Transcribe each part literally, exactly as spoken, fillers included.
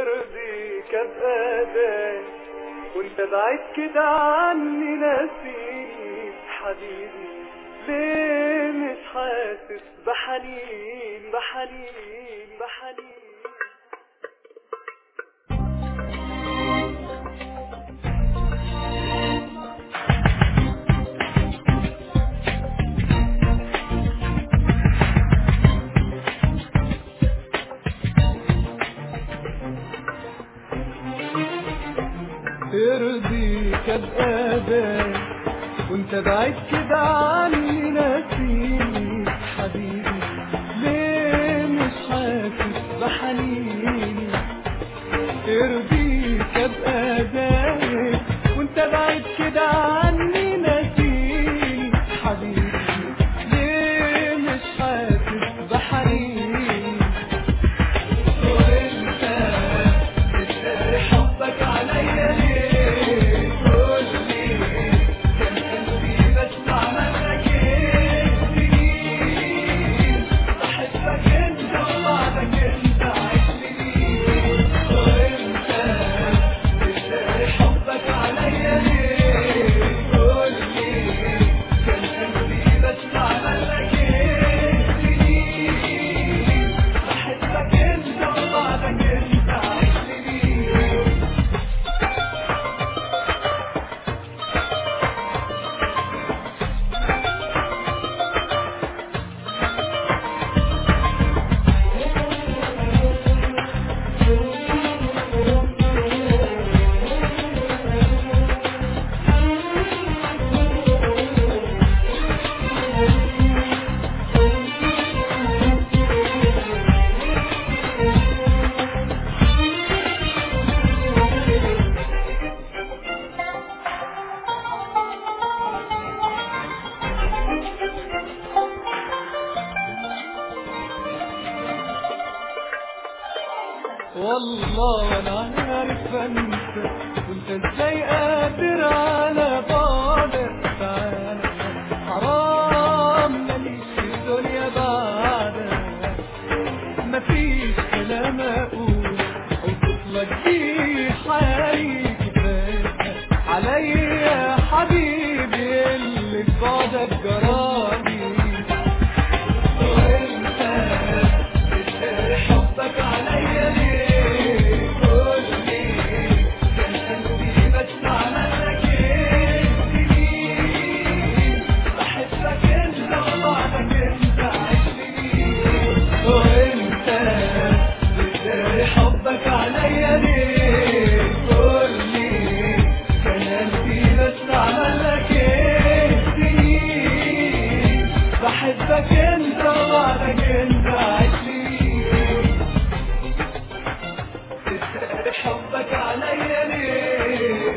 يرضيك ابقى دايم وانت بعيد كده عني ناسيني حبيبي، ليه مش حاسس بحنين بحنين بحنين؟ يرضيك ابقى دايم وانت بعيد كده عني ناسيني حبيبي، ليه مش حاسس بحنيني؟ يرضيك ابقى دايم وانت بعيد كده عني ناسيني حبيبي، ليه مش حاسس بحنيني؟ وانت بتداري حبك عليا ليه؟ قولي كان قلبي بس عملك ايه؟ سنين بحبك انت وبعدك انت عشتني، وانت بتداري حبك عليا ليه؟ قولي كان قلبي بس عملك ايه؟ سنين بحبك انت وبعدك انت عشتني. والله وانا عارف انسى وانت ازاي قادر على بعدك، تعالى حرام ماليش في الدنيا بعدك، مفيش كلام اقول اوصفلك بيه حالي، كفايه عليا يا حبيبي اللي في بعدك جرالي. وانت بتداري حبك عليا ليه؟ قولي كان قلبي بس عملك ايه؟ سنين بحبك انت وبعدك انت عشتني، وانت بتداري حبك عليا ليه؟ قولي كان قلبي بس عملك ايه؟ سنين بحبك انت وبعدك انت عشتني، بتداري حبك عليا ليه؟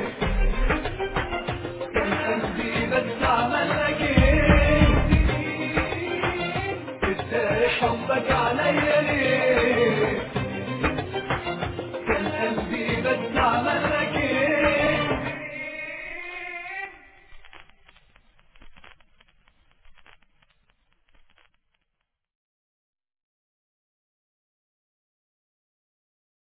كان قلبي بس عملك ايه؟ سنين بتداري حبك عليا